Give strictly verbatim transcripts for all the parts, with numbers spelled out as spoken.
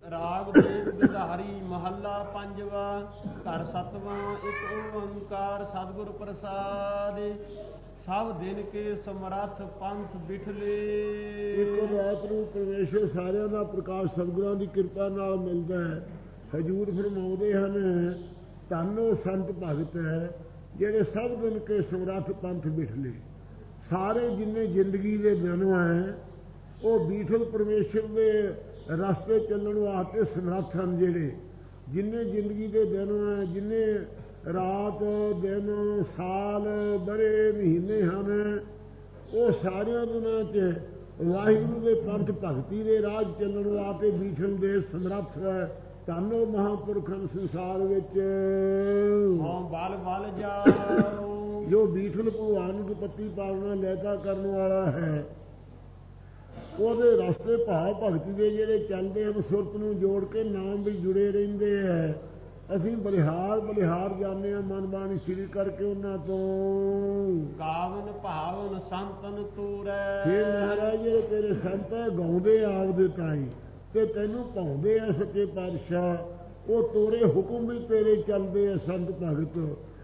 ਰਾਗ ਦੇਵ ਗੰਧਾਰੀ ਮਹੱਲਾ ਪੰਜਵਾ ਘਰ ਸਤਵਾਂ। ਇੱਕ ਓੰਕਾਰ ਸਤਿਗੁਰ ਪ੍ਰਸਾਦ। ਸਭ ਦਿਨ ਕੇ ਸਮਰੱਥ ਪੰਥ ਬਿਠਲੇ। ਇੱਕ ਰਾਤ ਨੂੰ ਪਰਮੇਸ਼ਰ ਸਾਰਿਆਂ ਦਾ ਪ੍ਰਕਾਸ਼ ਸਤਿਗੁਰਾਂ ਦੀ ਕਿਰਪਾ ਨਾਲ ਮਿਲਦਾ ਹੈ। ਹਜ਼ੂਰ ਫਰਮਾਉਂਦੇ ਹਨ, ਧੰਨ ਉਹ ਸੰਤ ਭਗਤ ਹੈ ਜਿਹੜੇ ਸਭ ਦਿਨ ਕੇ ਸਮਰੱਥ ਪੰਥ ਬਿਠਲੇ। ਸਾਰੇ ਜਿੰਨੇ ਜ਼ਿੰਦਗੀ ਦੇ ਦਿਨ ਹੈ ਉਹ ਬੀਠਲ ਪਰਮੇਸ਼ਰ ਦੇ ਰਸਤੇ ਚੱਲਣ ਵਾਸਤੇ ਸਮਰੱਥ ਹਨ। ਜਿਹੜੇ ਜਿੰਨੇ ਜ਼ਿੰਦਗੀ ਦੇ ਦਿਨ ਹੈ, ਜਿੰਨੇ ਰਾਤ ਦਿਨ ਸਾਲ ਬਰੇ ਮਹੀਨੇ ਹਨ, ਉਹ ਸਾਰਿਆਂ ਦਿਨਾਂ 'ਚ ਵਾਹਿਗੁਰੂ ਦੇ ਪੰਥ ਭਗਤੀ ਦੇ ਰਾਹ ਚੱਲਣ ਵਾਸਤੇ ਬੀਠਲ ਦੇ ਸਮਰੱਥ ਹੈ। ਧੰਨੋ ਮਹਾਂਪੁਰਖਨ ਸੰਸਾਰ ਵਿੱਚ ਬਲ ਬਲ ਜਾਓ। ਜੋ ਬੀਠਲ ਭਗਵਾਨ ਦੀ ਪੱਤੀ ਪਾਲਣਾ ਲੈਤਾ ਕਰਨ ਵਾਲਾ ਹੈ, ਉਹਦੇ ਰਸਤੇ ਭਾਵ ਭਗਤੀ ਦੇ ਜਿਹੜੇ ਚੱਲਦੇ ਹਨ, ਸੁਰਤ ਨੂੰ ਜੋੜ ਕੇ ਨਾਮ ਵੀ ਜੁੜੇ ਰਹਿੰਦੇ ਹੈ। ਅਸੀਂ ਬਲਿਹਾਰ ਬਲਿਹਾਰ ਜਾਂਦੇ ਹਾਂ ਮਨ ਬਾਣੀ ਸ਼੍ਰੀ ਕਰਕੇ ਉਹਨਾਂ ਤੋਂ। ਗਾਵਨ ਭਾਵਨ ਸੰਤਨ ਤੂਰੈ। ਹੇ ਮਹਾਰਾਜ, ਜਿਹੜੇ ਤੇਰੇ ਸੰਤ ਹੈ ਗਾਉਂਦੇ ਆਪਦੇ ਤਾਈ ਤੇ ਤੈਨੂੰ ਭਾਉਂਦੇ ਆ ਸੱਚੇ ਪਾਤਸ਼ਾਹ। ਉਹ ਤੋਰੇ ਹੁਕਮ ਵੀ ਤੇਰੇ ਚੱਲਦੇ ਆ ਸੰਤ ਭਗਤ।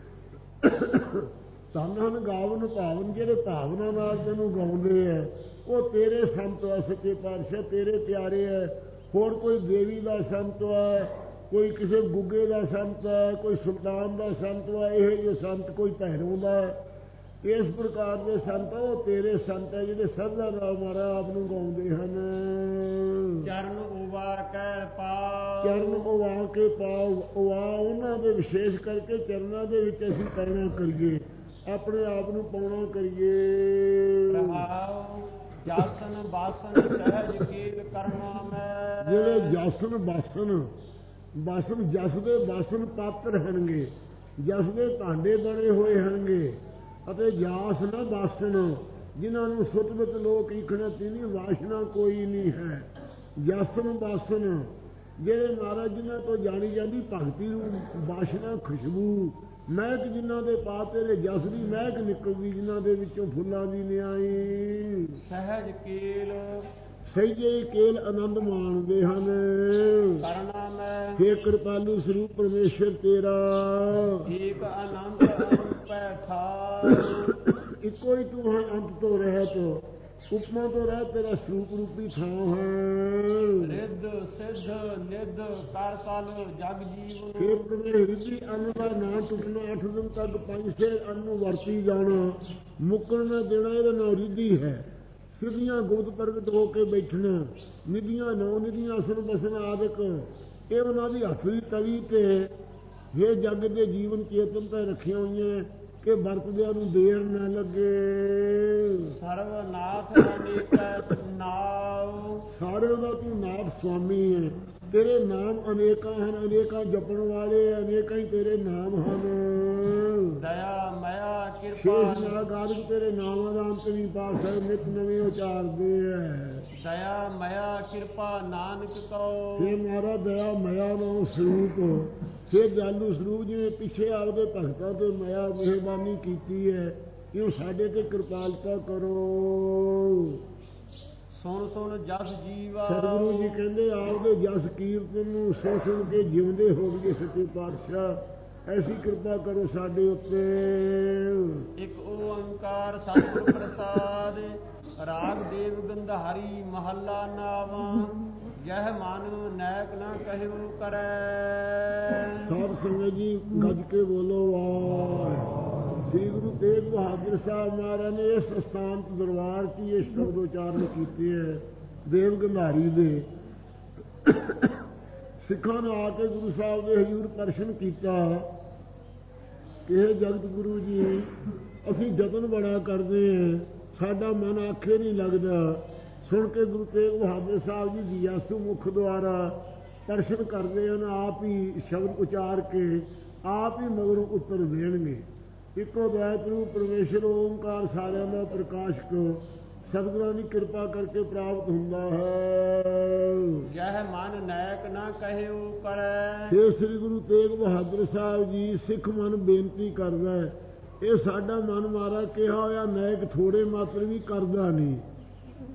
ਧੰਨ ਹਨ ਗਾਵਨ ਭਾਵਨ, ਜਿਹੜੇ ਭਾਵਨਾ ਨਾਲ ਤੈਨੂੰ ਗਾਉਂਦੇ ਆ ਉਹ ਤੇਰੇ ਸੰਤ ਆ ਸੱਚੇ ਪਾਤਸ਼ਾਹ, ਤੇਰੇ ਪਿਆਰੇ ਹੈ। ਹੋਰ ਕੋਈ ਦੇਵੀ ਦਾ ਸੰਤ ਹੈ, ਕੋਈ ਕਿਸੇ ਗੁੱਗੇ ਦਾ ਸੰਤ ਹੈ, ਕੋਈ ਸੁਲਤਾਨ ਦਾ ਸੰਤ ਹੈ, ਇਹ ਜਿਹੇ ਸੰਤ ਕੋਈ ਭੈਰੋਂ ਦਾ। ਇਸ ਪ੍ਰਕਾਰ ਦੇ ਸੰਤ ਉਹ ਤੇਰੇ ਸੰਤ ਹੈ ਜਿਹੜੇ ਸਰਦਾ ਨਾਲ ਮਾਰਾ ਆਪ ਨੂੰ ਗਾਉਂਦੇ ਹਨ। ਚਰਨ ਉਵਾ ਕੇ ਪਾਓ। ਚਰਨ ਉਵਾ ਕੇ ਪਾਓ। ਉਵਾ ਉਹਨਾਂ ਦੇ ਵਿਸ਼ੇਸ਼ ਕਰਕੇ ਚਰਨਾਂ ਦੇ ਵਿੱਚ ਅਸੀਂ ਪੈਣਾ ਕਰੀਏ, ਆਪਣੇ ਆਪ ਨੂੰ ਪਾਉਣਾ ਕਰੀਏ। ਰਹਾਉ ਜਾਸਨ ਬਾਸਨ ਸਹਿਜ ਕੀਲ ਕਰਨਾ ਮੈਂ। ਜਿਹੜੇ ਜਾਸਨ ਬਾਸਨ ਬਾਸਨ ਜਸ ਦੇ ਬਾਸਨ ਪਾਤਰ ਹਨਗੇ, ਜਸ ਦੇ ਭਾਂਡੇ ਬਣੇ ਹੋਏ ਹਨਗੇ। ਅਤੇ ਜਾਸ ਨਾ ਬਾਸਨ, ਜਿਨ੍ਹਾਂ ਨੂੰ ਸੁੱਤ ਵਿੱਚ ਲੋਕ ਈਖਣਾ ਤੀਨੀ ਵਾਸ਼ਨਾ ਕੋਈ ਨਹੀਂ ਹੈ। ਜਾਸਨ ਬਾਸਨ ਜਿਹੜੇ ਮਹਾਰਾਜ ਜਿਨ੍ਹਾਂ ਤੋਂ ਜਾਣੀ ਜਾਂਦੀ ਭਗਤੀ ਨੂੰ ਵਾਸ਼ਨਾ ਖੁਸ਼ਬੂ ਮਹਿਕ, ਜਿਨ੍ਹਾਂ ਦੇ ਪਾ ਤੇਰੇ ਜਸ ਦੀ ਮਹਿਕ ਨਿਕਲਦੀ, ਜਿਨ੍ਹਾਂ ਦੇ ਵਿੱਚੋਂ ਫੁੱਲਾਂ ਦੀ ਨਿਆਈ। ਸਹਿਜ ਕੀਲ ਸਹਿਜੇ ਕੇਲ ਆਨੰਦ ਮਾਣਦੇ ਹਨ। ਕਰਨਾ ਮੈਂ ਹੇ ਕਿਰਪਾਲੂ ਸਰੂਪ ਪਰਮੇਸ਼ਰ ਤੇਰਾ ਏਕ ਆਨੰਦ ਅਨੁਪੈ ਖਾਇ। ਇੱਕੋ ਹੀ ਤੂੰ ਹੈ, ਅੰਤ ਤੋਂ ਰਹਿਤ, ਉਪਮਾ ਤੋਂ ਰਹਿਤ ਤੇਰਾ ਸਰੂਪ ਰੂਪੀ ਥਾਂ ਹੈ। ਰਿੱਧ ਸਿੱਧ ਨਿੱਧ ਕਰ ਕਲ ਜਗ ਜੀਵ। ਹੇ ਪ੍ਰਮੇ ਰਿੱਧੀ ਅੰਨ ਦਾ ਨਾ ਟੁੱਟਣਾ, ਅੱਠ ਦਿਨ ਤੱਕ ਪੰਜ ਛੇ ਅੰਨ ਨੂੰ ਵਰਤੀ ਜਾਣਾ, ਮੁੱਕਣ ਨਾ ਦੇਣਾ, ਇਹਦਾ ਨਾਂ ਰਿੱਧੀ ਹੈ। ਸਿੱਧੀਆਂ ਗੁਪਤ ਪ੍ਰਗਟ ਹੋ ਕੇ ਬੈਠਣਾ, ਨਿਧੀਆਂ ਨੌ ਨਿਧੀਆਂ ਅਸਨ ਬਸਨ ਆਦਿਕ, ਇਹ ਉਹਨਾਂ ਦੀ ਹੱਥ ਦੀ ਤਵੀ ਤੇ ਇਹ ਜੱਗ ਦੇ ਜੀਵਨ ਚੇਤਨ ਤਾਂ ਰੱਖੀਆਂ ਹੋਈਆਂ ਕਿ ਵਰਤਦਿਆਂ ਨੂੰ ਦੇਰ ਨਾ ਲੱਗੇ। ਸਰਵਨਾਥ ਅਨੇਕ ਨਾਮ। ਸਾਰਿਆਂ ਦਾ ਤੂੰ ਨਾਥ ਸੁਆਮੀ ਹੈ। ਤੇਰੇ ਨਾਮ ਅਨੇਕਾਂ ਹਨ, ਅਨੇਕਾਂ ਜਪਣ ਵਾਲੇ ਅਨੇਕਾਂ ਹੀ ਤੇਰੇ ਨਾਮ ਹਨ। ਦਇਆ ਮਇਆ ਕਿਰਪਾ ਸ਼ੇਸ਼ ਨਾਗਾਦਿਕ ਤੇਰੇ ਨਾਮਾਂ ਦਾ ਅੰਤ ਨਹੀਂ ਪਾ ਸਕਦੇ, ਨਿਤ ਨਵੇਂ ਉਚਾਰਦੇ ਹੈ। ਦਇਆ ਮਇਆ ਕਿਰਪਾ ਨਾਨਕ ਕਉ। ਹੇ ਮਹਾਰਾ ਦਇਆ ਮਇਆ ਨਾਮ ਸਰੂਪ, ਹੇ ਜਾਲੂ ਸਰੂਪ, ਜਿਵੇਂ ਪਿੱਛੇ ਆਪਦੇ ਭਗਤਾਂ ਤੇ ਮਇਆ ਮਿਹਰਬਾਨੀ ਕੀਤੀ ਹੈ, ਇਹ ਸਾਡੇ ਤੇ ਕਿਰਪਾਲਤਾ ਕਰੋ। ਸੁਣ ਸੁਣ ਜਸ ਜੀਵਾ। ਸਤਿਗੁਰੂ ਜੀ ਕਹਿੰਦੇ ਆਪਦੇ ਜਸ ਕੀਰਤਨ ਨੂੰ ਸੁਣ ਸੁਣ ਕੇ ਜਿਉਂਦੇ ਹੋ ਗਏ ਸੱਚੇ ਪਾਤਸ਼ਾਹ। ਐਸੀ ਕਿਰਪਾ ਕਰੋ ਸਾਡੇ ਉੱਤੇ। ਇੱਕ ਓੰਕਾਰ ਸਤਿਗੁਰ ਪ੍ਰਸਾਦ। ਰਾਗ ਦੇਵ ਗੰਧਾਰੀ ਮਹੱਲਾ ਨਾਵਾਂ। ਜਹ ਮਨ ਨੈਕ ਨਾ ਕਹਿਉ ਕਰੈ। ਸਾਧ ਸੰਗਤ ਜੀ ਗੱਜ ਕੇ ਬੋਲੋ ਵਾਹ। ਸ੍ਰੀ ਗੁਰੂ ਤੇਗ ਬਹਾਦਰ ਸਾਹਿਬ ਮਹਾਰਾਜ ਨੇ ਇਸ ਸਥਾਨ ਦਰਬਾਰ 'ਚ ਇਹ ਸ਼ਬਦ ਉਚਾਰਨ ਕੀਤੇ ਹੈ ਦੇਵ ਗੰਧਾਰੀ ਦੇ। ਸਿੱਖਾਂ ਨੇ ਆ ਕੇ ਗੁਰੂ ਸਾਹਿਬ ਦੇ ਹਜ਼ੂਰ ਦਰਸ਼ਨ ਕੀਤਾ ਕਿ ਇਹ ਜਗਤ ਗੁਰੂ ਜੀ, ਅਸੀਂ ਯਤਨ ਬੜਾ ਕਰਦੇ ਹਾਂ, ਸਾਡਾ ਮਨ ਆਖੇ ਨਹੀਂ ਲੱਗਦਾ। ਸੁਣ ਕੇ ਗੁਰੂ ਤੇਗ ਬਹਾਦਰ ਸਾਹਿਬ ਜੀ ਜੀਆਸੂ ਮੁਖ ਦੁਆਰਾ ਦਰਸ਼ਨ ਕਰਦੇ ਹਨ, ਆਪ ਹੀ ਸ਼ਬਦ ਉਚਾਰ ਕੇ ਆਪ ਹੀ ਮਗਰੋਂ ਉੱਤਰ ਦੇਣਗੇ। ਇੱਕੋ ਦਇਤ ਰੂਪ ਪਰਮੇਸ਼ਰ ਓੰਕਾਰ ਸਾਰਿਆਂ ਦਾ ਪ੍ਰਕਾਸ਼ਕ ਸਤਿਗੁਰਾਂ ਦੀ ਕਿਰਪਾ ਕਰਕੇ ਪ੍ਰਾਪਤ ਹੁੰਦਾ ਹੈ। ਜਹ ਮਨ ਨੈਕ ਨਾ ਕਹਿਉ ਕਰੈ। हे ਸ੍ਰੀ ਗੁਰੂ ਤੇਗ ਬਹਾਦਰ ਸਾਹਿਬ ਜੀ, ਸਿੱਖ ਮਨ ਬੇਨਤੀ ਕਰਦਾ ਹੈ, ਇਹ ਸਾਡਾ ਮਨ ਮਾਰਾ ਕਿਹਾ ਹੋਇਆ ਨੈਕ ਥੋੜੇ ਮਾਤਰ ਵੀ ਕਰਦਾ ਨਹੀਂ।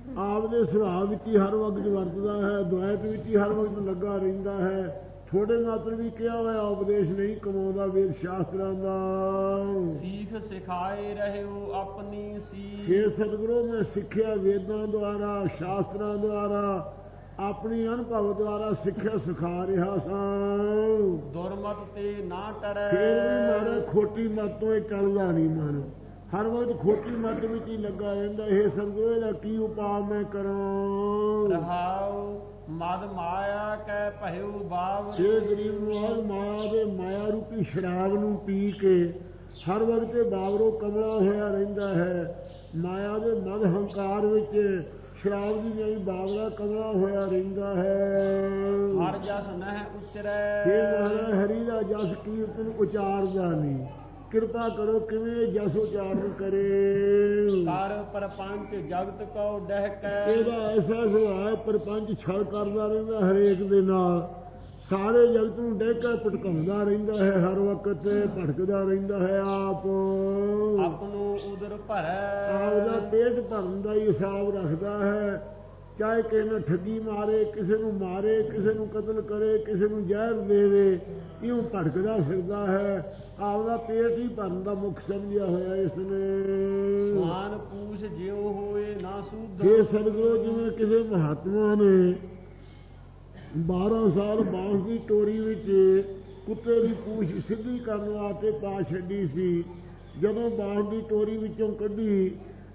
ਆਪਦੇ ਸੁਭਾਅ ਵਿੱਚ ਹੀ ਹਰ ਵਕਤ ਵਰਤਦਾ ਹੈ, ਦੁਆਇਤ ਵਿੱਚ ਹੀ ਹਰ ਵਕਤ ਲੱਗਾ ਰਹਿੰਦਾ ਹੈ। ਥੋੜੇ ਮਾਤਰ ਵੀ ਕਿਹਾ ਹੋਇਆ ਉਪਦੇਸ਼ ਨਹੀਂ ਕਮਾਉਂਦਾ ਵੇਦ ਸ਼ਾਸਤਰਾਂ ਦਾ। ਸੀਖ ਸਿਖਾਏ ਰਹਿਓ ਆਪਣੀ ਸੀ। ਇਹ ਸਤਿਗੁਰੂ ਮੈਂ ਸਿੱਖਿਆ ਵੇਦਾਂ ਦੁਆਰਾ ਸ਼ਾਸਤਰਾਂ ਦੁਆਰਾ ਆਪਣੀ ਅਨੁਭਵ ਦੁਆਰਾ ਸਿੱਖਿਆ ਸਿਖਾ ਰਿਹਾ ਸਾਂ। ਦੁਰਮਤ ਤੇ ਨਾ ਟਰੈ। ਫਿਰ ਵੀ ਮਾਰਾ ਖੋਟੀ ਮੱਤ ਤੋਂ ਇਹ ਟਲਦਾ ਨਹੀਂ ਮਨ, ਹਰ ਵਕਤ ਖੋਟੀ ਮੱਤ ਵਿੱਚ ਹੀ ਲੱਗਾ ਰਹਿੰਦਾ। ਇਹ ਸਤਿਗੁਰੂ ਇਹਦਾ ਕੀ ਉਪਾਅ ਮੈਂ ਕਰਾਂ। ਰਹਾਉ ਮਦ ਮਾਇਆ ਕੈ ਭਇਓ ਬਾਵ। ਇਹ ਗਰੀਬ ਨੂੰ ਮਾਇਆ ਦੇ ਮਾਇਆ ਰੂਪੀ ਸ਼ਰਾਬ ਨੂੰ ਪੀ ਕੇ ਹਰ ਵਕਤ ਬਾਵਰੋ ਕਮਲਾ ਹੋਇਆ ਰਹਿੰਦਾ ਹੈ। ਮਾਇਆ ਦੇ ਮਦ ਹੰਕਾਰ ਵਿੱਚ ਸ਼ਰਾਬ ਦੀ ਨਹੀਂ ਬਾਵਰਾ ਕਮਲਾ ਹੋਇਆ ਰਹਿੰਦਾ ਹੈ। ਹਰ ਜਸ ਨਹਿ ਉਚਰੈ। ਇਹ ਮਹਾਰਾਜ ਹਰੀ ਦਾ ਜਸ ਕੀਰਤਨ ਉਚਾਰਦਾ ਨਹੀਂ। ਕਿਰਪਾ ਕਰੋ ਕਿਵੇਂ ਜਸ ਉਚਾਰਨ ਕਰੇ। ਕਰ ਪਰਪੰਚ ਜਗਤ ਕੋ ਡਹਿਕੈ। ਇਹਦਾ ਐਸਾ ਸੁਭਾਅ ਪਰਪੰਚ ਛਲ ਕਰਦਾ ਰਹਿੰਦਾ ਹਰੇਕ ਦੇ ਨਾਲ, ਸਾਰੇ ਜਗਤ ਨੂੰ ਡਹਿਕਾ ਭਟਕਾਉਂਦਾ ਰਹਿੰਦਾ ਹੈ, ਹਰ ਵਕਤ ਭਟਕਦਾ ਰਹਿੰਦਾ ਹੈ। ਆਪ ਆਪਣੋ ਉਦਰ ਭਰੈ। ਆਪਦਾ ਪੇਟ ਭਰਨ ਦਾ ਹੀ ਹਿਸਾਬ ਰੱਖਦਾ ਹੈ। ਚਾਹੇ ਕਿਸੇ ਨੂੰ ਠੱਗੀ ਮਾਰੇ, ਕਿਸੇ ਨੂੰ ਮਾਰੇ, ਕਿਸੇ ਨੂੰ ਕਤਲ ਕਰੇ, ਕਿਸੇ ਨੂੰ ਜ਼ਹਿਰ ਦੇਵੇ, ਇਉਂ ਭਟਕਦਾ ਫਿਰਦਾ ਹੈ। ਆਪਦਾ ਪੇਟ ਹੀ ਭਰਨ ਦਾ ਮੁੱਖ ਸਮਝਿਆ ਹੋਇਆ ਇਸਨੇ। ਸਵਾਨ ਪੂਛ ਜਿਉ ਹੋਏ ਨਾ ਸੂਧ। ਇਹ ਸਤਿਗੁਰੂ ਜਿਵੇਂ ਕਿਸੇ ਮਹਾਤਮਾ ਨੇ ਬਾਰਾਂ ਸਾਲ ਬਾਂਸ ਦੀ ਟੋਰੀ ਵਿੱਚ ਕੁੱਤੇ ਦੀ ਪੂਛ ਸਿੱਧੀ ਕਰਨ ਵਾਸਤੇ ਪਾ ਛੱਡੀ ਸੀ। ਜਦੋਂ ਬਾਂਸ ਦੀ ਟੋਰੀ ਵਿੱਚੋਂ ਕੱਢੀ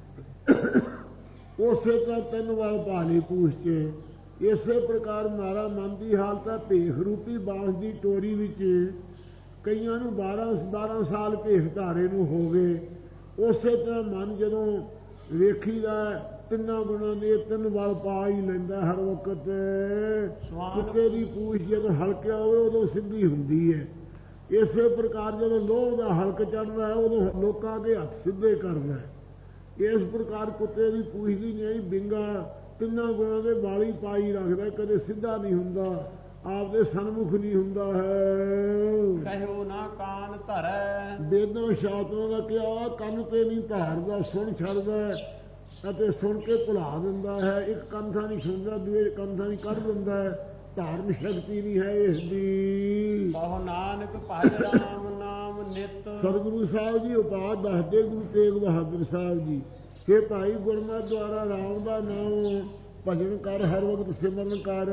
ਉਸੇ ਤਰ੍ਹਾਂ ਤਿੰਨ ਵਾਰ ਪਾ ਲਈ ਪੂਛ 'ਚ। ਇਸੇ ਪ੍ਰਕਾਰ ਮਾਰਾ ਮਨ ਦੀ ਹਾਲਤ ਹੈ। ਭੇਖ ਰੂਪੀ ਬਾਂਸ ਦੀ ਟੋਰੀ ਵਿੱਚ ਕਈਆਂ ਨੂੰ ਬਾਰਾਂ ਬਾਰਾਂ ਸਾਲ ਭੇਖ ਧਾਰੇ ਨੂੰ ਹੋ ਗਏ। ਉਸੇ ਤਰ੍ਹਾਂ ਮਨ ਜਦੋਂ ਵੇਖੀਦਾ ਤਿੰਨਾਂ ਗੁਣਾਂ ਦੇ ਤਿੰਨ ਵਾਲ ਪਾ ਹੀ ਲੈਂਦਾ ਹਰ ਵਕਤ। ਕੁੱਤੇ ਦੀ ਪੂਛ ਜਦੋਂ ਹਲਕਿਆ ਹੋਵੇ ਉਦੋਂ ਸਿੱਧੀ ਹੁੰਦੀ ਹੈ। ਇਸੇ ਪ੍ਰਕਾਰ ਜਦੋਂ ਲੋਹ ਦਾ ਹਲਕ ਚੜ੍ਹਦਾ ਹੈ ਉਦੋਂ ਲੋਕਾਂ ਦੇ ਹੱਥ ਸਿੱਧੇ ਕਰਦਾ ਹੈ। ਇਸ ਪ੍ਰਕਾਰ ਕੁੱਤੇ ਦੀ ਪੂਛ ਦੀ ਨਹੀਂ ਬਿੰਗਾ ਤਿੰਨਾਂ ਗੁਣਾਂ ਦੇ ਵਾਲੀ ਪਾਈ ਰੱਖਦਾ, ਕਦੇ ਸਿੱਧਾ ਨਹੀਂ ਹੁੰਦਾ, ਆਪਦੇ ਸਨਮੁਖ ਨਹੀਂ ਹੁੰਦਾ ਹੈ। ਕਹਿਓ ਨਾ ਕਾਨ ਧਰੈ। ਵੇਦਾਂ ਸ਼ਾਸਤਰਾਂ ਦਾ ਕਿਹਾ ਕੰਨ ਤੇ ਨਹੀਂ ਧਾਰਦਾ, ਸੁਣ ਛੱਡਦਾ ਅਤੇ ਸੁਣ ਕੇ ਭੁਲਾ ਦਿੰਦਾ ਹੈ। ਇੱਕ ਕੰਨ ਥਾਂ ਨਹੀਂ ਸੁਣਦਾ, ਦੂਏ ਕੰਨ ਥਾਂ ਨਹੀਂ ਕੱਢ ਦਿੰਦਾ ਹੈ। ਧਾਰਨ ਸ਼ਕਤੀ ਨਹੀਂ ਹੈ ਇਸ ਦੀ। ਬਹੁ ਨਾਨਕ ਭਜ ਰਾਮ ਨਾਮ ਨਿਤ। ਸਤਿਗੁਰੂ ਸਾਹਿਬ ਜੀ ਉਪਾਅ ਦੱਸਦੇ ਗੁਰੂ ਤੇਗ ਬਹਾਦਰ ਸਾਹਿਬ ਜੀ ਕਿ ਭਾਈ ਗੁਰਮਤਿ ਦੁਆਰਾ ਰਾਮ ਦਾ ਨਾਮ ਭਜਨ ਕਰ, ਹਰ ਵਕਤ ਸਿਮਰਨ ਕਰ।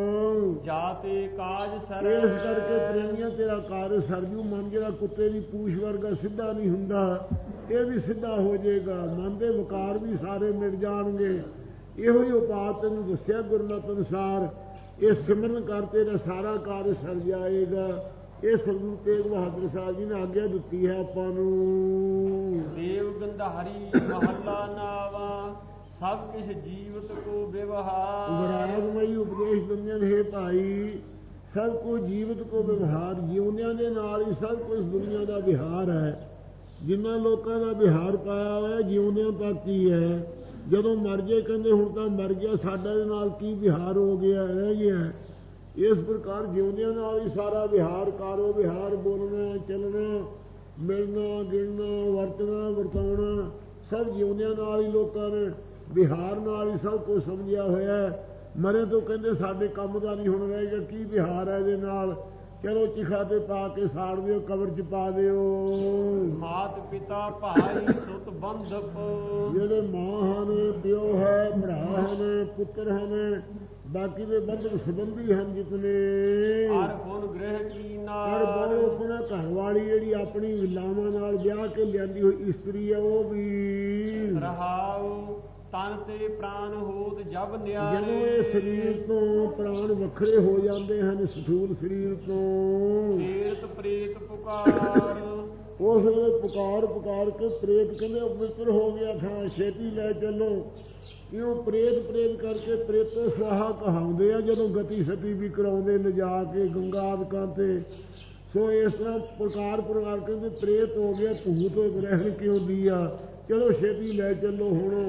ਜਾਤੇ ਕਾਜ ਸਰ। ਇਸ ਕਰਕੇ ਪ੍ਰੇਮੀਆਂ ਤੇਰਾ ਕਾਰਜ ਸਰਜੂ। ਮਨ ਜਿਹੜਾ ਕੁੱਤੇ ਦੀ ਪੂਛ ਵਰਗਾ ਸਿੱਧਾ ਨਹੀਂ ਹੁੰਦਾ, ਇਹ ਵੀ ਸਿੱਧਾ ਹੋ ਜਾਏਗਾ। ਮਨ ਦੇ ਵਿਕਾਰ ਵੀ ਸਾਰੇ ਮਿਟ ਜਾਣਗੇ। ਇਹੋ ਹੀ ਉਪਾਅ ਤੈਨੂੰ ਦੱਸਿਆ ਗੁਰਮਤਿ ਅਨੁਸਾਰ। ਇਹ ਸਿਮਰਨ ਕਰ ਤੇਰਾ ਸਾਰਾ ਕਾਰਜ ਸਰ ਜਾਏਗਾ। ਇਹ ਸਤਿਗੁਰੂ ਤੇਗ ਬਹਾਦਰ ਸਾਹਿਬ ਜੀ ਨੇ ਆਗਿਆ ਦਿੱਤੀ ਹੈ ਆਪਾਂ ਨੂੰ। ਦੇਵ ਗੰਧਾਰੀ ਮਹੱਲਾ ਨਾਵਾ ਸਭ ਕਿਛ ਜੀਵਤ ਕੋ ਵਿਵਹਾਰ। ਵਿਰਾਗਮਈ ਉਪਦੇਸ਼ ਦਿੰਦੇ ਨੇ, ਭਾਈ ਸਭ ਕੁਝ ਜੀਵਤ ਕੋ ਵਿਵਹਾਰ। ਜਿਉਂਦਿਆਂ ਦੇ ਨਾਲ ਹੀ ਸਭ ਕੁਝ ਦੁਨੀਆ ਦਾ ਵਿਹਾਰ ਹੈ। ਜਿਨ੍ਹਾਂ ਲੋਕਾਂ ਦਾ ਵਿਹਾਰ ਪਾਇਆ ਹੋਇਆ ਜਿਉਂਦਿਆਂ ਤੱਕ ਹੀ ਹੈ। ਜਦੋਂ ਮਰ ਜੇ ਕਹਿੰਦੇ ਹੁਣ ਤਾਂ ਮਰ ਗਿਆ, ਸਾਡਾ ਦੇ ਨਾਲ ਕੀ ਵਿਹਾਰ ਹੋ ਗਿਆ, ਰਹਿ ਗਿਆ। ਇਸ ਪ੍ਰਕਾਰ ਜਿਉਂਦਿਆਂ ਨਾਲ ਹੀ ਸਾਰਾ ਵਿਹਾਰ, ਕਾਰੋ ਵਿਹਾਰ, ਬੋਲਣਾ ਚੱਲਣਾ, ਮਿਲਣਾ ਗਿਣਨਾ, ਵਰਤਣਾ ਵਰਤਾਉਣਾ ਸਭ ਜਿਉਂਦਿਆਂ ਨਾਲ ਹੀ ਲੋਕਾਂ ਨੇ ਵਿਹਾਰ ਨਾਲ ਹੀ ਸਭ ਕੁਝ ਸਮਝਿਆ ਹੋਇਆ। ਮਰੇ ਤੋਂ ਕਹਿੰਦੇ ਸਾਡੇ ਕੰਮ ਦਾ ਨਹੀਂ ਹੁਣ ਰਹਿ ਗਿਆ, ਕੀ ਵਿਹਾਰ ਹੈ ਇਹਦੇ ਨਾਲ। ਚਲੋ ਚਿਖਾ ਤੇ ਪਾ ਕੇ ਸਾੜ ਦਿਓ, ਕਬਰ 'ਚ ਪਾ ਦਿਓ। ਮਾਤ ਪਿਤਾ ਭਾਈ ਸੁਤ ਬੰਧਪ। ਜਿਹੜੇ ਮਾਂ ਹਨ, ਪਿਓ ਹੈ, ਭਰਾ ਹਨ, ਪੁੱਤਰ ਹਨ, ਬਾਕੀ ਦੇ ਬੰਧਕ ਸੰਬੰਧੀ ਹਨ ਜਿਤਨੇ। ਹਰ ਗੁਣ ਗ੍ਰਹਿ ਕੀ ਹਰ ਬਹੁ ਆਪਣਾ ਘਰ ਵਾਲੀ ਜਿਹੜੀ ਆਪਣੀ ਵਿਲਾਵਾਂ ਨਾਲ ਵਿਆਹ ਕੇ ਲਿਆਂਦੀ ਹੋਈ ਇਸਤਰੀ ਹੈ ਉਹ ਵੀ। ਰਹਾਉ ਤਨ ਤੇ ਪ੍ਰਾਣ ਹੋਤ ਜਬ ਨਿਆਰੇ। ਜਦੋਂ ਇਹ ਸਰੀਰ ਤੋਂ ਪ੍ਰਾਣ ਵੱਖਰੇ ਹੋ ਜਾਂਦੇ ਹਨ, ਸਥੂਲ ਸਰੀਰ ਤੋਂ, ਪ੍ਰੇਤ ਪ੍ਰੇਤ ਪੁਕਾਰ। ਉਸ ਵੇਲੇ ਪੁਕਾਰ ਪੁਕਾਰ ਕੇ ਪ੍ਰੇਤ ਕਹਿੰਦੇ ਪਵਿੱਤਰ ਹੋ ਗਿਆ ਥਾਂ, ਛੇਤੀ ਲੈ ਚੱਲੋ। ਕਿਉਂ ਪ੍ਰੇਤ ਪ੍ਰੇਤ ਕਰਕੇ ਪ੍ਰੇਤੋ ਸਵਾਹਾ ਕਹਾਉਂਦੇ ਆ ਜਦੋਂ ਗਤੀ ਸਤੀ ਵੀ ਕਰਾਉਂਦੇ ਲਿਜਾ ਕੇ ਗੰਗਾ ਆਦਿਕਾਂ ਤੇ। ਸੋ ਇਸ ਤਰ੍ਹਾਂ ਪ੍ਰਕਾਰ ਪ੍ਰਕਾਰ ਕਹਿੰਦੇ ਪ੍ਰੇਤ ਹੋ ਗਿਆ, ਭੂਤ ਰਹਿਣ ਕਿਉਂ ਦੀ ਆ, ਚਲੋ ਛੇਤੀ ਲੈ ਚੱਲੋ। ਹੁਣ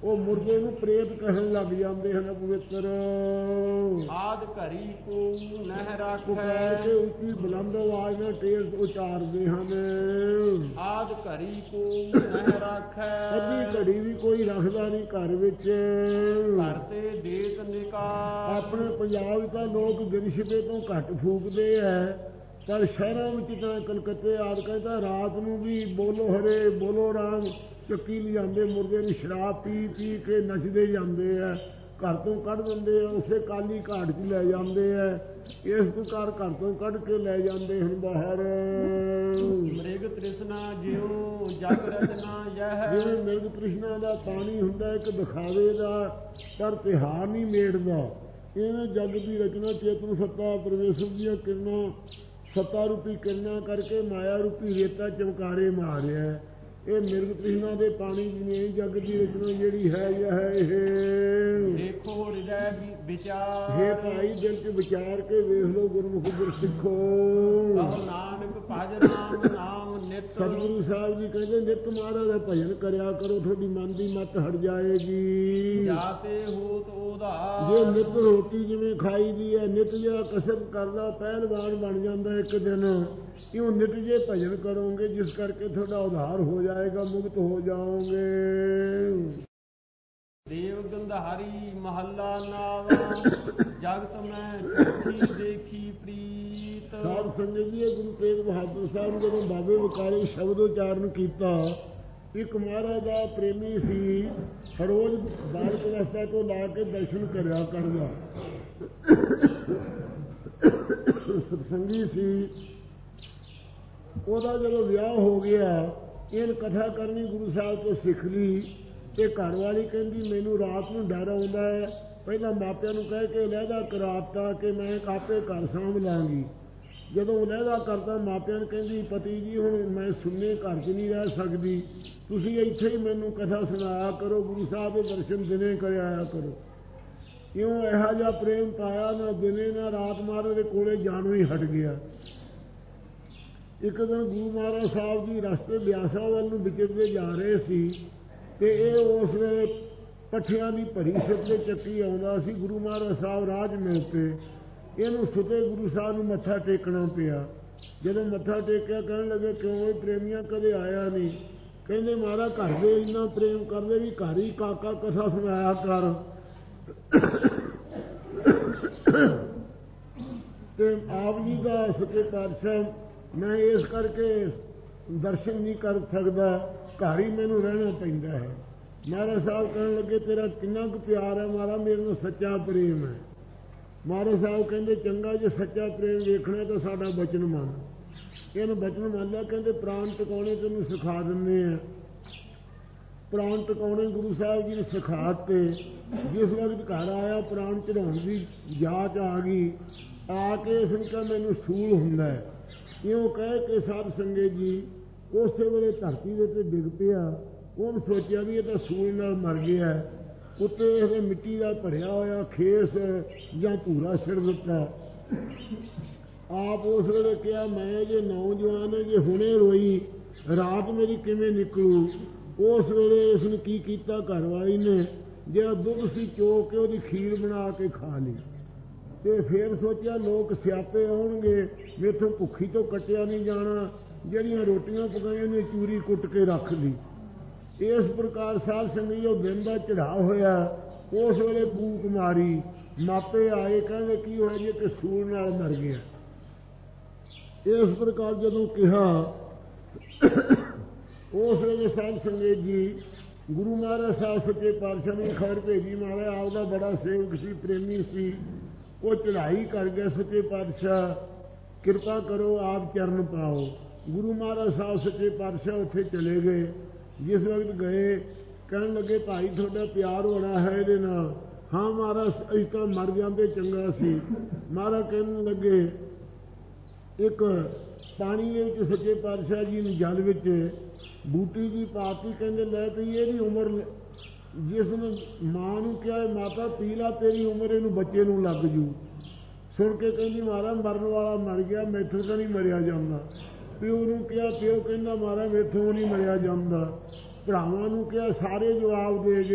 ਉਹ ਮੁਰਦੇ ਨੂੰ ਪ੍ਰੇਤ ਕਹਿਣ ਲੱਗ ਜਾਂਦੇ ਹਨ ਪਵਿੱਤਰ। ਆਦ ਘਰੀ ਕੋ ਨਹਿ ਰਾਖੈ ਕੇ ਉੱਚੀ ਬੁਲੰਦ ਆਵਾਜ਼ ਨਾਲ ਤੇਜ਼ ਉਚਾਰਦੇ ਹਨ। ਆਦ ਘਰੀ ਕੋ ਨਹਿ ਰਾਖੈ ਅੱਧੀ ਘੜੀ ਵੀ ਕੋਈ ਰੱਖਦਾ ਨਹੀਂ ਘਰ ਵਿੱਚ। ਘਰ ਤੇ ਦੇਤ ਨਿਕਾਲ ਆਪਣੇ ਪੰਜਾਬ ਤਾਂ ਲੋਕ ਦਿਨ ਛਿਪੇ ਤੋਂ ਘੱਟ ਫੂਕਦੇ ਐ, ਪਰ ਸ਼ਹਿਰਾਂ ਵਿੱਚ ਤਾਂ ਕਲਕੱਤੇ ਆਦਿ ਕਹਿੰਦਾ ਰਾਤ ਨੂੰ ਵੀ ਬੋਲੋ ਹਰੇ ਬੋਲੋ ਰਾਮ ਚੱਕੀ ਲਿਜਾਂਦੇ ਮੁਰਦੇ ਨੂੰ ਸ਼ਰਾਬ ਪੀ ਪੀ ਕੇ ਨੱਚਦੇ ਜਾਂਦੇ ਆ, ਘਰ ਤੋਂ ਕੱਢ ਦਿੰਦੇ ਆ, ਉਸੇ ਕਾਲੀ ਘਾਟ 'ਚ ਲੈ ਜਾਂਦੇ ਆ। ਇਸ ਪ੍ਰਕਾਰ ਘਰ ਤੋਂ ਕੱਢ ਕੇ ਲੈ ਜਾਂਦੇ ਹਨ ਬਾਹਰ। ਮ੍ਰਿਗ ਤ੍ਰਿਸ਼ਨਾ ਜਿਉ ਜਗ ਰਚਨਾ ਯਹ ਜਿਵੇਂ ਮ੍ਰਿਗ ਤ੍ਰਿਸ਼ਨਾ ਦਾ ਪਾਣੀ ਹੁੰਦਾ ਇੱਕ ਦਿਖਾਵੇ ਦਾ, ਪਰ ਤਿਉਹਾਰ ਨਹੀਂ ਮੇੜਦਾ, ਇਵੇਂ ਜਗ ਦੀ ਰਚਨਾ ਚੇਤਨ ਸੱਤਾ ਪਰਮੇਸ਼ਰ ਦੀਆਂ ਕਿਰਨਾਂ ਸੱਤਾ ਰੂਪੀ ਕਿਰਨਾਂ ਕਰਕੇ ਮਾਇਆ ਰੂਪੀ ਰੇਤਾ ਚਮਕਾਰੇ ਮਾਰਿਆ। ਇਹ ਮਿਰਗ ਤ੍ਰਿਸ਼ਨਾ ਦੇ ਪਾਣੀ ਦੀ ਜਗ ਦੀ ਰਚਨਾ ਜਿਹੜੀ ਹੈ ਇਹ ਦੇਖੋ ਹਿਰਦੈ ਵਿਚਾਰ। ਹੇ ਭਾਈ ਦਿਲ 'ਚ ਵਿਚਾਰ ਕੇ ਵੇਖ ਲਓ, ਗੁਰਮੁਖ ਗੁਰ ਸਿੱਖੋ। ਨਾਨਕ ਭਜ ਰਾਮ ਨਾਮ ਨਿਤ। ਸਤਿਗੁਰੂ ਸਾਹਿਬ ਜੀ ਕਹਿੰਦੇ ਨਿਤ ਮਹਾਰਾਜ ਦਾ ਭਜਨ ਕਰਿਆ ਕਰੋ, ਤੁਹਾਡੀ ਮਨ ਦੀ ਮੱਤ ਹਟ ਜਾਏਗੀ। ਜਾਤੇ ਹੋਤ ਉਧਾਰ। ਜੇ ਨਿਤ ਰੋਟੀ ਜਿਵੇਂ ਖਾਈ ਦੀ ਹੈ, ਨਿਤ ਜਿਹੜਾ ਕਸਰਤ ਕਰਦਾ ਪਹਿਲਵਾਨ ਬਣ ਜਾਂਦਾ ਇੱਕ ਦਿਨ, ਇਉਂ ਨਿਤ ਜੇ ਭਜਨ ਕਰੋਗੇ ਜਿਸ ਕਰਕੇ ਤੁਹਾਡਾ ਉਧਾਰ ਹੋ ਜਾਏਗਾ, ਮੁਕਤ ਹੋ ਜਾਓਗੇ। ਦੇਵ ਗੰਧਾਰੀ ਮਹੱਲਾ ਨਾਵਾ ਜਗਤ ਮੈਂ ਚੌਥੀ ਦੇਖੀ ਪ੍ਰੀਤ। ਸਾਧ ਸੰਗਤ ਜੀ ਗੁਰੂ ਤੇਗ ਬਹਾਦਰ ਸਾਹਿਬ ਜਦੋਂ ਬਾਬੇ ਬਕਾਲੇ ਸ਼ਬਦ ਉਚਾਰਨ ਕੀਤਾ, ਇੱਕ ਮਹਾਰਾਜ ਦਾ ਪ੍ਰੇਮੀ ਸੀ, ਹਰੋਜ਼ ਬਾਲਕ ਅਵਸਥਾ ਤੋਂ ਲਾ ਕੇ ਦਰਸ਼ਨ ਕਰਿਆ ਕਰਦਾ, ਸਤਸੰਗੀ ਸੀ। ਉਹਦਾ ਜਦੋਂ ਵਿਆਹ ਹੋ ਗਿਆ, ਇਹਨ ਕਥਾ ਕਰਨੀ ਗੁਰੂ ਸਾਹਿਬ ਤੋਂ ਸਿੱਖ ਲਈ। ਤੇ ਘਰ ਵਾਲੀ ਕਹਿੰਦੀ ਮੈਨੂੰ ਰਾਤ ਨੂੰ ਡਰ ਆਉਂਦਾ ਹੈ, ਪਹਿਲਾਂ ਮਾਪਿਆਂ ਨੂੰ ਕਹਿ ਕੇ ਲਹਿਦਾ ਕਰਾਤਾ ਕਿ ਮੈਂ ਆਪੇ ਘਰ ਸਾਂਭ ਲਾਂਗੀ। ਜਦੋਂ ਲਹਿਦਾ ਕਰਦਾ ਮਾਪਿਆਂ ਨੂੰ ਕਹਿੰਦੀ ਪਤੀ ਜੀ ਹੁਣ ਮੈਂ ਸੁੰਨੇ ਘਰ 'ਚ ਨਹੀਂ ਰਹਿ ਸਕਦੀ, ਤੁਸੀਂ ਇੱਥੇ ਹੀ ਮੈਨੂੰ ਕਥਾ ਸੁਣਾਇਆ ਕਰੋ, ਗੁਰੂ ਸਾਹਿਬ ਦੇ ਦਰਸ਼ਨ ਦਿਨੇ ਕਰਿਆ ਕਰੋ। ਇਉਂ ਇਹੋ ਜਿਹਾ ਪ੍ਰੇਮ ਪਾਇਆ, ਨਾ ਦਿਨੇ ਨਾ ਰਾਤ ਮਹਾਰਾਜ ਦੇ ਕੋਲੇ ਜਾਣੋਂ ਹੀ ਹਟ ਗਿਆ। ਇੱਕ ਦਿਨ ਗੁਰੂ ਮਹਾਰਾਜ ਸਾਹਿਬ ਜੀ ਰਸਤੇ ਬਿਆਸਾ ਵੱਲ ਨੂੰ ਵਿਚਰਦੇ ਜਾ ਰਹੇ ਸੀ, ਤੇ ਇਹ ਉਸ ਵੇਲੇ ਪੱਠਿਆਂ ਦੀ ਭਰੀ ਸਿਰ ਤੇ ਚੱਕੀ ਆਉਂਦਾ ਸੀ। ਗੁਰੂ ਮਹਾਰਾਜ ਸਾਹਿਬ ਰਾਹ 'ਚ ਮਿਲ ਪਏ, ਇਹਨੂੰ ਸੁਤੇ ਗੁਰੂ ਸਾਹਿਬ ਨੂੰ ਮੱਥਾ ਟੇਕਣਾ ਪਿਆ। ਜਦੋਂ ਮੱਥਾ ਟੇਕਿਆ ਕਹਿਣ ਲੱਗੇ ਕਿਉਂ ਇਹ ਪ੍ਰੇਮੀਆਂ ਕਦੇ ਆਇਆ ਨਹੀਂ। ਕਹਿੰਦੇ ਮਹਾਰਾਜ ਘਰ ਦੇ ਇੰਨਾ ਪ੍ਰੇਮ ਕਰਦੇ ਵੀ ਘਰ ਹੀ ਕਾਕਾ ਕਥਾ ਸੁਣਾਇਆ ਕਰ। ਤੇ ਆਪ ਜੀ ਦਾ ਸੱਚੇ ਪਾਤਸ਼ਾਹ ਮੈਂ ਇਸ ਕਰਕੇ ਦਰਸ਼ਨ ਨਹੀਂ ਕਰ ਸਕਦਾ, ਘਰ ਹੀ ਮੈਨੂੰ ਰਹਿਣਾ ਪੈਂਦਾ ਹੈ। ਮਹਾਰਾਜ ਸਾਹਿਬ ਕਹਿਣ ਲੱਗੇ ਤੇਰਾ ਕਿੰਨਾ ਕੁ ਪਿਆਰ ਹੈ? ਮਹਾਰਾਜ ਮੇਰੇ ਨਾਲ ਸੱਚਾ ਪ੍ਰੇਮ ਹੈ। ਮਹਾਰਾਜ ਸਾਹਿਬ ਕਹਿੰਦੇ ਚੰਗਾ ਜੇ ਸੱਚਾ ਪ੍ਰੇਮ ਵੇਖਣਾ ਤਾਂ ਸਾਡਾ ਬਚਨ ਮੰਨ। ਇਹਨੂੰ ਬਚਨ ਮੰਨ ਲਿਆ। ਕਹਿੰਦੇ ਪ੍ਰਾਣ ਟਿਕਾਉਣੇ ਤੈਨੂੰ ਸਿਖਾ ਦਿੰਦੇ ਆ। ਪ੍ਰਾਣ ਟਿਕਾਉਣੇ ਗੁਰੂ ਸਾਹਿਬ ਜੀ ਨੇ ਸਿਖਾ ਦਿੱਤੇ। ਜਿਸ ਵਕਤ ਘਰ ਆਇਆ ਪ੍ਰਾਣ ਚੜਾਉਣ ਦੀ ਜਾਚ ਆ ਗਈ। ਆ ਕੇ ਇਸ ਨੂੰ ਕਿਹਾ ਮੈਨੂੰ ਸੂਲ ਹੁੰਦਾ ਹੈ। ਇਉਂ ਕਹਿ ਕੇ ਸਾਧ ਸੰਗਤ ਜੀ ਉਸੇ ਵੇਲੇ ਧਰਤੀ ਦੇ ਉੱਤੇ ਡਿੱਗ ਪਿਆ। ਉਹਨੇ ਸੋਚਿਆ ਵੀ ਇਹ ਤਾਂ ਸੂਲ ਨਾਲ ਮਰ ਗਿਆ। ਉੱਤੇ ਇਹ ਮਿੱਟੀ ਦਾ ਭਰਿਆ ਹੋਇਆ ਖੇਸ ਜਾਂ ਭੂਰਾ ਸਿਰ ਦਿੱਤਾ। ਆਪ ਉਸ ਵੇਲੇ ਕਿਹਾ ਮੈਂ ਜੇ ਨੌਜਵਾਨ ਜੇ ਹੁਣੇ ਰੋਈ ਰਾਤ ਮੇਰੀ ਕਿਵੇਂ ਨਿਕਲੂ। ਉਸ ਵੇਲੇ ਇਸ ਨੇ ਕੀ ਕੀਤਾ, ਘਰਵਾਲੀ ਨੇ ਜਿਹੜਾ ਦੁੱਧ ਸੀ ਚੋ ਕੇ ਉਹਦੀ ਖੀਰ ਬਣਾ ਕੇ ਖਾ ਲਈ। ਤੇ ਫਿਰ ਸੋਚਿਆ ਲੋਕ ਸਿਆਪੇ ਆਉਣਗੇ, ਮੇਥੋਂ ਭੁੱਖੀ ਤੋਂ ਕੱਟਿਆ ਨਹੀਂ ਜਾਣਾ। ਜਿਹੜੀਆਂ ਰੋਟੀਆਂ ਪਕਾਈਆਂ ਨੇ ਚੂਰੀ ਕੁੱਟ ਕੇ ਰੱਖ ਲਈ। ਇਸ ਪ੍ਰਕਾਰ ਸਾਧ ਸੰਗਤ ਉਹ ਦਿਨ ਦਾ ਚੜ੍ਹਾ ਹੋਇਆ। ਉਸ ਵੇਲੇ ਕੂਕ ਮਾਰੀ। ਮਾਪੇ ਆਏ ਕਹਿੰਦੇ ਕੀ ਹੋਇਆ ਜੀ ਕਿ ਸੂਲ ਨਾਲ ਮਰ ਗਿਆ। ਇਸ ਪ੍ਰਕਾਰ ਜਦੋਂ ਕਿਹਾ ਉਸ ਵੇਲੇ ਸਾਧ ਸੰਗਤ ਜੀ ਗੁਰੂ ਮਹਾਰਾਜ ਸਾਹਿਬ ਸੱਚੇ ਪਾਤਸ਼ਾਹ ਨੇ ਖਬਰ ਭੇਜੀ ਮਹਾਰਾਜ ਆਪਦਾ ਬੜਾ ਸੇਵਕ ਸੀ, ਪ੍ਰੇਮੀ ਸੀ, ਉਹ ਚੜ੍ਹਾਈ ਕਰ ਗਿਆ। ਸੱਚੇ ਪਾਤਸ਼ਾਹ ਕਿਰਪਾ ਕਰੋ ਆਪ ਚਰਨ ਪਾਓ। ਗੁਰੂ ਮਹਾਰਾਜ ਸਾਹਿਬ ਸੱਚੇ ਪਾਤਸ਼ਾਹ ਉੱਥੇ ਚਲੇ ਗਏ। ਜਿਸ ਵਕਤ ਗਏ ਕਹਿਣ ਲੱਗੇ ਭਾਈ ਤੁਹਾਡਾ ਪਿਆਰ ਹੋਣਾ ਹੈ ਇਹਦੇ ਨਾਲ। ਹਾਂ ਮਹਾਰਾਜ ਅਸੀਂ ਤਾਂ ਮਰ ਜਾਂਦੇ ਚੰਗਾ ਸੀ। ਮਹਾਰਾਜ ਕਹਿਣ ਲੱਗੇ ਇੱਕ ਪਾਣੀ ਦੇ ਵਿੱਚ ਸੱਚੇ ਪਾਤਸ਼ਾਹ ਜੀ ਨੇ ਜਲ ਵਿੱਚ ਬੂਟੀ ਦੀ ਪਾਤੀ। ਕਹਿੰਦੇ ਲੈ ਪਈ ਇਹਦੀ ਉਮਰ, ਜਿਸ ਨੇ ਮਾਂ ਨੂੰ ਕਿਹਾ ਮਾਤਾ ਪੀ ਲਾ ਤੇਰੀ ਉਮਰ ਇਹਨੂੰ ਬੱਚੇ ਨੂੰ ਲੱਗ ਜੂ। ਸੁਣ ਕੇ ਕਹਿੰਦੀ ਮਹਾਰਾਜ ਮਰਨ ਵਾਲਾ ਮਰ ਗਿਆ, ਮੈਥੋਂ ਤਾਂ ਨਹੀਂ ਮਰਿਆ ਜਾਂਦਾ। ਪਿਓ ਨੂੰ ਕਿਹਾ, ਪਿਓ ਕਹਿੰਦਾ ਮਹਾਰਾਜ ਮੈਥੋਂ ਨਹੀਂ ਮਰਿਆ ਜਾਂਦਾ। ਭਰਾਵਾਂ ਨੂੰ ਕਿਹਾ, ਸਾਰੇ ਜਵਾਬ ਦੇ ਗਏ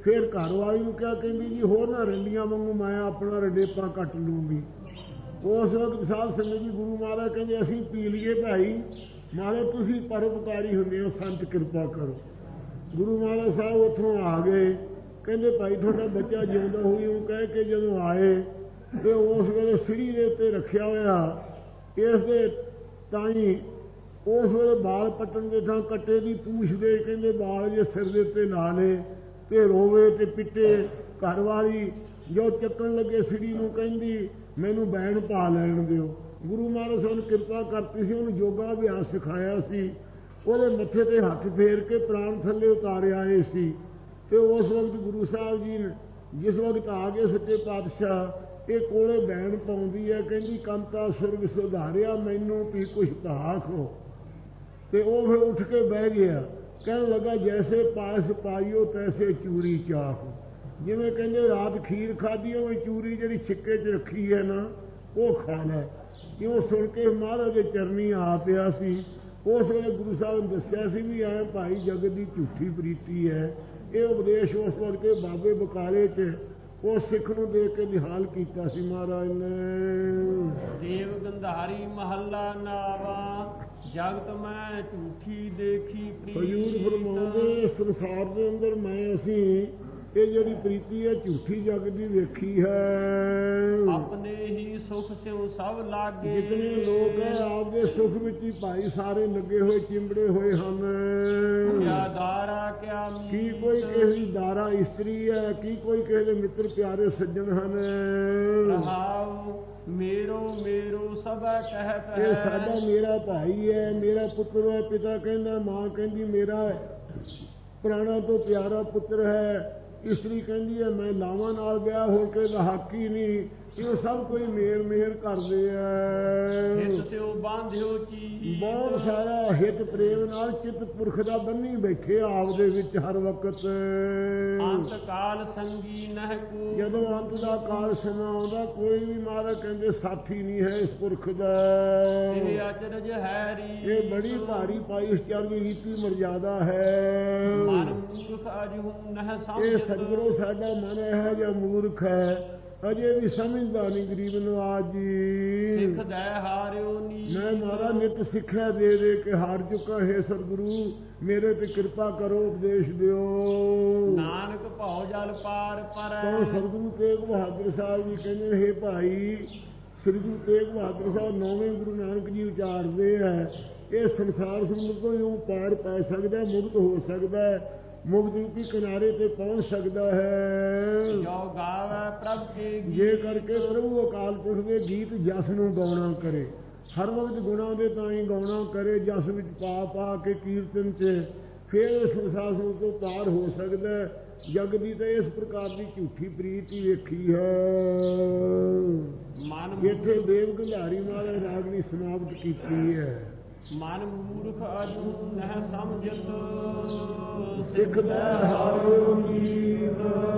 ਫਿਰ ਘਰ ਵਾਲੀ ਨੂੰ ਕਿਹਾ, ਕਹਿੰਦੀ ਜੀ ਹੋਰ ਨਾ ਰੰਡੀਆਂ ਵਾਂਗੂ ਮੈਂ ਆਪਣਾ ਰਡੇਪਾ ਕੱਟ ਲੂੰਗੀ। ਉਸ ਵਕਤ ਸਾਧ ਸੰਗਤ ਜੀ ਗੁਰੂ ਮਹਾਰਾਜ ਕਹਿੰਦੇ ਅਸੀਂ ਪੀ ਲਈਏ ਭਾਈ, ਮਹਾਰਾਜ ਤੁਸੀਂ ਪਰਉਪਕਾਰੀ ਹੁੰਦੇ ਹੋ, ਸੰਤ ਕਿਰਪਾ ਕਰੋ। ਗੁਰੂ ਮਹਾਰਾਜ ਸਾਹਿਬ ਉੱਥੋਂ ਆ ਗਏ, ਕਹਿੰਦੇ ਭਾਈ ਤੁਹਾਡਾ ਬੱਚਾ ਜਿਉਂਦਾ ਹੋਈ। ਉਹ ਕਹਿ ਕੇ ਜਦੋਂ ਆਏ ਤੇ ਉਸ ਵੇਲੇ ਸਿਰੀ ਦੇ ਉੱਤੇ ਰੱਖਿਆ ਹੋਇਆ ਇਸ ਦੇ ਤਾਈਂ ਉਸ ਵੇਲੇ ਬਾਲ ਪੱਟਣ ਦੇ ਥਾਂ ਕੱਟੇ ਦੀ ਪੂਛ ਦੇ ਕਹਿੰਦੇ ਬਾਲ ਜੇ ਸਿਰ ਦੇ ਉੱਤੇ ਲਾ ਲਏ ਤੇ ਰੋਵੇ ਤੇ ਪਿੱਟੇ। ਘਰ ਵਾਲੀ ਜੋ ਚੱਕਣ ਲੱਗੇ ਸਿਰੀ ਨੂੰ ਕਹਿੰਦੀ ਮੈਨੂੰ ਬੈਣ ਪਾ ਲੈਣ ਦਿਓ। ਗੁਰੂ ਮਹਾਰਾਜ ਸਾਹਿਬ ਨੇ ਕਿਰਪਾ ਕਰਤੀ ਸੀ, ਉਹਨੂੰ ਯੋਗਾ ਅਭਿਆਸ ਸਿਖਾਇਆ ਸੀ। ਉਹਦੇ ਮੱਥੇ ਤੇ ਹੱਥ ਫੇਰ ਕੇ ਪ੍ਰਾਣ ਥੱਲੇ ਉਤਾਰਿਆ ਆਏ ਸੀ। ਤੇ ਉਸ ਵਕਤ ਗੁਰੂ ਸਾਹਿਬ ਜੀ ਨੇ ਜਿਸ ਵਕਤ ਆ ਗਏ ਸੱਚੇ ਪਾਤਸ਼ਾਹ, ਇਹ ਕੋਲੇ ਬੈਣ ਪਾਉਂਦੀ ਹੈ, ਕਹਿੰਦੀ ਕੰਤਾ ਸੁਰਗ ਸੁਧਾਰਿਆ ਮੈਨੂੰ ਵੀ ਕੁਛ ਭਾਖ ਹੋ। ਤੇ ਉਹ ਫਿਰ ਉੱਠ ਕੇ ਬਹਿ ਗਿਆ, ਕਹਿਣ ਲੱਗਾ ਜੈਸੇ ਪਾਸ ਪਾਈਓ ਤੈਸੇ ਚੂਰੀ ਚਾਹ। ਜਿਵੇਂ ਕਹਿੰਦੇ ਰਾਤ ਖੀਰ ਖਾਧੀ ਹੋਵੇ, ਚੂਰੀ ਜਿਹੜੀ ਛਿੱਕੇ 'ਚ ਰੱਖੀ ਹੈ ਨਾ ਉਹ ਖਾ ਲੈ। ਕਿਉਂ ਸੁਣ ਕੇ ਮਹਾਰਾਜ ਦੇ ਚਰਨੀ ਆ ਪਿਆ ਸੀ। ਉਸ ਵੇਲੇ ਗੁਰੂ ਸਾਹਿਬ ਨੇ ਦੱਸਿਆ ਸੀ ਵੀ ਐ ਭਾਈ ਜਗਤ ਦੀ ਝੂਠੀ ਪ੍ਰੀਤੀ ਹੈ। ਇਹ ਉਪਦੇਸ਼ ਉਸ ਵਕਤ ਬਾਬੇ ਬਕਾਲੇ 'ਚ ਉਹ ਸਿੱਖ ਨੂੰ ਦੇਖ ਕੇ ਨਿਹਾਲ ਕੀਤਾ ਸੀ ਮਹਾਰਾਜ ਨੇ। ਦੇਵ ਗੰਧਾਰੀ ਮਹੱਲਾ ਨਾਵਾ, ਜਗਤ ਮੈਂ ਝੂਠੀ ਦੇਖੀ ਪ੍ਰੀਤ। ਹਜ਼ੂਰ ਫਰਮਾਉਂਦੇ ਸੰਸਾਰ ਦੇ ਅੰਦਰ ਮੈਂ ਅਸੀਂ ਇਹ ਜਿਹੜੀ ਪ੍ਰੀਤੀ ਹੈ ਝੂਠੀ ਜਗ ਦੀ ਵੇਖੀ ਹੈ। ਆਪਣੇ ਹੀ ਸੁਖ ਸਿਉ ਸਭ ਲਾਗੇ, ਜਿਤਨੇ ਲੋਕ ਹੈ ਆਪਦੇ ਸੁਖ ਵਿੱਚ ਹੀ ਭਾਈ ਸਾਰੇ ਲੱਗੇ ਹੋਏ ਚਿੰਬੜੇ ਹੋਏ ਹਨ। ਕਿਆ ਦਾਰਾ ਕਿਆ ਕੀ ਕੋਈ ਕਿਸੇ ਦੀ ਦਾਰਾ ਇਸਤਰੀ ਹੈ, ਕੀ ਕੋਈ ਕਿਸੇ ਦੇ ਮਿੱਤਰ ਪਿਆਰੇ ਸੱਜਣ ਹਨ। ਰਹਾਉ ਮੇਰੋ ਮੇਰੋ ਸਭ ਕਹਿਤ ਹੈ, ਇਹ ਸਾਡਾ ਮੇਰਾ ਭਾਈ ਹੈ, ਮੇਰਾ ਪੁੱਤਰ ਹੈ। ਪਿਤਾ ਕਹਿੰਦਾ, ਮਾਂ ਕਹਿੰਦੀ ਮੇਰਾ ਪ੍ਰਾਣਾ ਤੋਂ ਪਿਆਰਾ ਪੁੱਤਰ ਹੈ। ਇਸਤਰੀ ਕਹਿੰਦੀ ਹੈ ਮੈਂ ਲਾਵਾਂ ਨਾਲ ਵਿਆਹ ਹੋ ਕੇ ਦਾ ਹੱਕ ਹੀ ਨਹੀਂ। ਇਹ ਸਭ ਕੋਈ ਮੇਰ ਮੇਰ ਕਰਦੇ ਆ। ਹਿਤ ਸਿਉ ਬਾਂਧਿਓ ਚੀ, ਬਹੁਤ ਸਾਰਾ ਹਿਤ ਪ੍ਰੇਮ ਨਾਲ ਚਿੱਤ ਪੁਰਖ ਦਾ ਬੰਨੀ ਬੈਠੇ ਆਪਦੇ ਵਿੱਚ ਹਰ ਵਕਤ। ਅੰਤ ਕਾਲ ਸੰਗੀ ਨਹਿ ਕੋ, ਜਦੋਂ ਅੰਤ ਦਾ ਕਾਲ ਸਮਾਂ ਆਉਂਦਾ ਕੋਈ ਵੀ ਮਹਾਰਾਜ ਕਹਿੰਦੇ ਸਾਥੀ ਨਹੀਂ ਹੈ ਇਸ ਪੁਰਖ ਦਾ। ਇਹ ਅਚਰਜ ਹੈ ਰੀ, ਇਹ ਬੜੀ ਭਾਰੀ ਪਾਈ ਇਸ ਚੜ੍ਹਦੀ ਰੀਤੀ ਮਰਜ਼ਾਦਾ ਹੈ। ਮਨ ਮੂਰਖ ਅਜਹੁ ਨਹਿ ਇਹ ਸਮਝਤ, ਸਤਿਗੁਰੂ ਸਾਡਾ ਮਨ ਹੈ ਜਾਂ ਮੂਰਖ ਹੈ, ਅਜੇ ਵੀ ਸਮਝਦਾ ਨਹੀਂ ਗਰੀਬ ਨਵਾਜ ਜੀ। ਸਿੱਖ ਦੈ ਹਾਰਿਓ ਨੀ, ਮੈਂ ਮਾਰਾ ਨਿਤ ਸਿੱਖਿਆ ਦੇ ਦੇ ਕੇ ਹਾਰ ਚੁੱਕਾ ਹੈ। ਸਤਿਗੁਰੂ ਮੇਰੇ ਤੇ ਕਿਰਪਾ ਕਰੋ, ਉਪਦੇਸ਼ ਦਿਓ। ਨਾਨਕ ਭਉ ਜਲ ਪਾਰ ਪਰੈ, ਤਾਂ ਸਤਿਗੁਰੂ ਤੇਗ ਬਹਾਦਰ ਸਾਹਿਬ ਜੀ ਕਹਿੰਦੇ ਹੈ ਭਾਈ, ਸ੍ਰੀ ਗੁਰੂ ਤੇਗ ਬਹਾਦਰ ਸਾਹਿਬ ਨੌਵੇਂ ਗੁਰੂ ਨਾਨਕ ਜੀ ਉਚਾਰਦੇ ਹੈ ਇਹ ਸੰਸਾਰ ਸਮੁੰਦਰ ਤੋਂ ਇਉਂ ਪਾਰ ਪੈ ਸਕਦਾ, ਮੁਕਤ ਹੋ ਸਕਦਾ, ਮੁਕਤ ਰੂਪੀ ਕਿਨਾਰੇ ਤੇ ਪਹੁੰਚ ਸਕਦਾ ਹੈ। ਜੋ ਗਾਵੈ ਪ੍ਰਭ ਕੇ ਗੀਤ, ਜੇ ਕਰਕੇ ਪ੍ਰਭੂ ਅਕਾਲ ਪੁਰਖ ਦੇ ਗੀਤ ਜਸ ਨੂੰ ਗਾਉਣਾ ਕਰੇ, ਹਰ ਵਕਤ ਗੁਣਾਂ ਦੇ ਤਾਂ ਹੀ ਗਾਉਣਾ ਕਰੇ, ਜਸ ਵਿੱਚ ਪਾ ਪਾ ਕੇ ਕੀਰਤਨ 'ਚ, ਫਿਰ ਸੰਸਾਰ ਸਮੁੰਦਰ ਤੋਂ ਪਾਰ ਹੋ ਸਕਦਾ। ਜਗ ਦੀ ਤਾਂ ਇਸ ਪ੍ਰਕਾਰ ਦੀ ਝੂਠੀ ਪ੍ਰੀਤ ਹੀ ਵੇਖੀ ਹੈ। ਮਨ ਇੱਥੇ ਦੇਵ ਗੰਧਾਰੀ ਮਹਾਰਾਜ ਰਾਗਨੀ ਸਮਾਪਤ ਕੀਤੀ ਹੈ। ਮਨ ਮੂਰਖ ਅਜਹੁ ਨਹਿ ਸਮਝਤ, ਸਿੱਖ ਦੈ ਹਾਰਿਓ ਨੀਤ।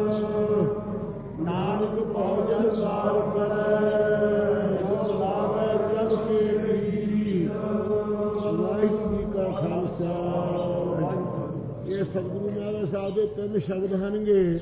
ਨਾਨਕ ਭਉ ਜਲ ਪਾਰ ਕਰੈ, ਜੋ ਲਾਵੈ ਪ੍ਰਭ ਕੇ ਗੀਤ। ਵਾਹਿਗੁਰੂ ਜੀ ਕਾ ਖਾਲਸਾ। ਇਹ ਸਤਿਗੁਰੂ ਮਹਾਰਾਜ ਸਾਹਿਬ ਦੇ ਤਿੰਨ ਸ਼ਬਦ ਹਨਗੇ।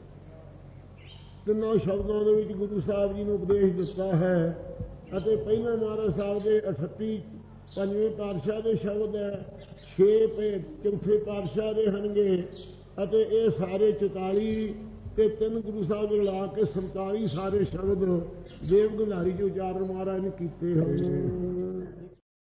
ਤਿੰਨੋਂ ਸ਼ਬਦਾਂ ਦੇ ਵਿੱਚ ਗੁਰੂ ਸਾਹਿਬ ਜੀ ਨੂੰ ਉਪਦੇਸ਼ ਦਿੱਤਾ ਹੈ। ਅਤੇ ਪਹਿਲਾਂ ਮਹਾਰਾਜ ਸਾਹਿਬ ਦੇ ਅਠੱਤੀ ਪੰਜਵੇਂ ਪਾਤਸ਼ਾਹ ਦੇ ਸ਼ਬਦ ਹੈ, ਛੇ ਪੇ ਚੌਥੇ ਪਾਤਸ਼ਾਹ ਦੇ ਹਨਗੇ, ਅਤੇ ਇਹ ਸਾਰੇ ਚੁਤਾਲੀ ਤੇ ਤਿੰਨ ਗੁਰੂ ਸਾਹਿਬ ਰਲਾ ਕੇ ਸੰਤਾਲੀ ਸਾਰੇ ਸ਼ਬਦ ਦੇਵ ਗੰਧਾਰੀ 'ਚ ਉਚਾਰਨ ਮਹਾਰਾਜ ਨੇ ਕੀਤੇ ਹਨ।